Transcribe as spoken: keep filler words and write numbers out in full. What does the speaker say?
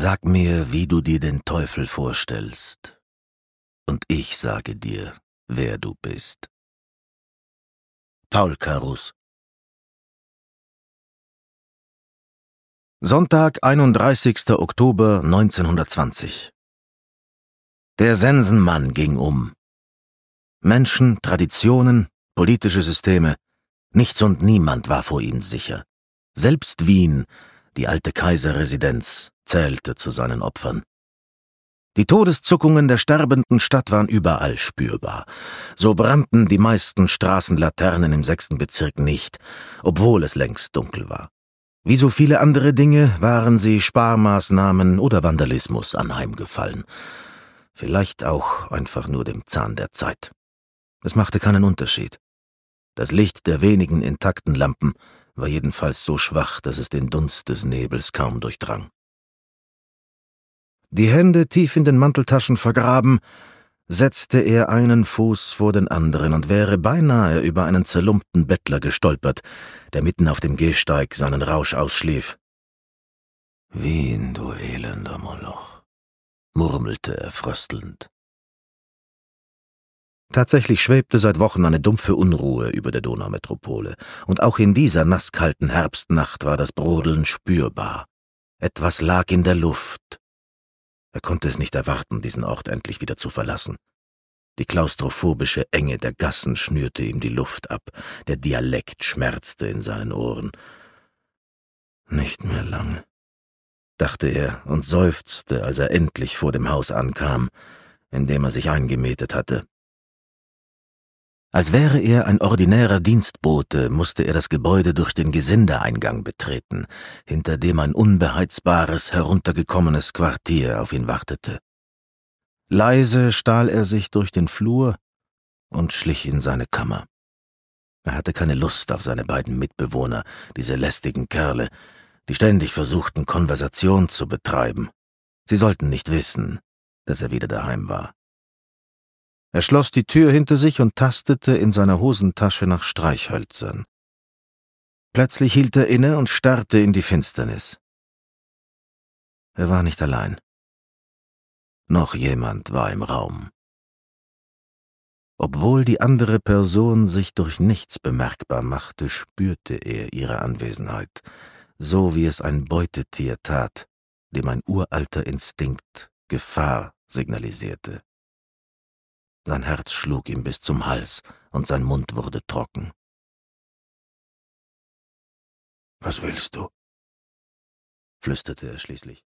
Sag mir, wie du dir den Teufel vorstellst, und ich sage dir, wer du bist. Paul Carus. Sonntag, einunddreißigster Oktober neunzehnhundertzwanzig. Der Sensenmann ging um. Menschen, Traditionen, politische Systeme, nichts und niemand war vor ihm sicher. Selbst Wien, die alte Kaiserresidenz, zählte zu seinen Opfern. Die Todeszuckungen der sterbenden Stadt waren überall spürbar. So brannten die meisten Straßenlaternen im sechsten Bezirk nicht, obwohl es längst dunkel war. Wie so viele andere Dinge waren sie Sparmaßnahmen oder Vandalismus anheimgefallen. Vielleicht auch einfach nur dem Zahn der Zeit. Es machte keinen Unterschied. Das Licht der wenigen intakten Lampen war jedenfalls so schwach, dass es den Dunst des Nebels kaum durchdrang. Die Hände tief in den Manteltaschen vergraben, setzte er einen Fuß vor den anderen und wäre beinahe über einen zerlumpten Bettler gestolpert, der mitten auf dem Gehsteig seinen Rausch ausschlief. »Wien, du elender Moloch«, murmelte er fröstelnd. Tatsächlich schwebte seit Wochen eine dumpfe Unruhe über der Donaumetropole, und auch in dieser nasskalten Herbstnacht war das Brodeln spürbar. Etwas lag in der Luft. Er konnte es nicht erwarten, diesen Ort endlich wieder zu verlassen. Die klaustrophobische Enge der Gassen schnürte ihm die Luft ab, der Dialekt schmerzte in seinen Ohren. Nicht mehr lange, dachte er und seufzte, als er endlich vor dem Haus ankam, in dem er sich eingemietet hatte. Als wäre er ein ordinärer Dienstbote, musste er das Gebäude durch den Gesindeeingang betreten, hinter dem ein unbeheizbares, heruntergekommenes Quartier auf ihn wartete. Leise stahl er sich durch den Flur und schlich in seine Kammer. Er hatte keine Lust auf seine beiden Mitbewohner, diese lästigen Kerle, die ständig versuchten, Konversation zu betreiben. Sie sollten nicht wissen, dass er wieder daheim war. Er schloss die Tür hinter sich und tastete in seiner Hosentasche nach Streichhölzern. Plötzlich hielt er inne und starrte in die Finsternis. Er war nicht allein. Noch jemand war im Raum. Obwohl die andere Person sich durch nichts bemerkbar machte, spürte er ihre Anwesenheit, so wie es ein Beutetier tat, dem ein uralter Instinkt Gefahr signalisierte. Sein Herz schlug ihm bis zum Hals und sein Mund wurde trocken. »Was willst du?« flüsterte er schließlich.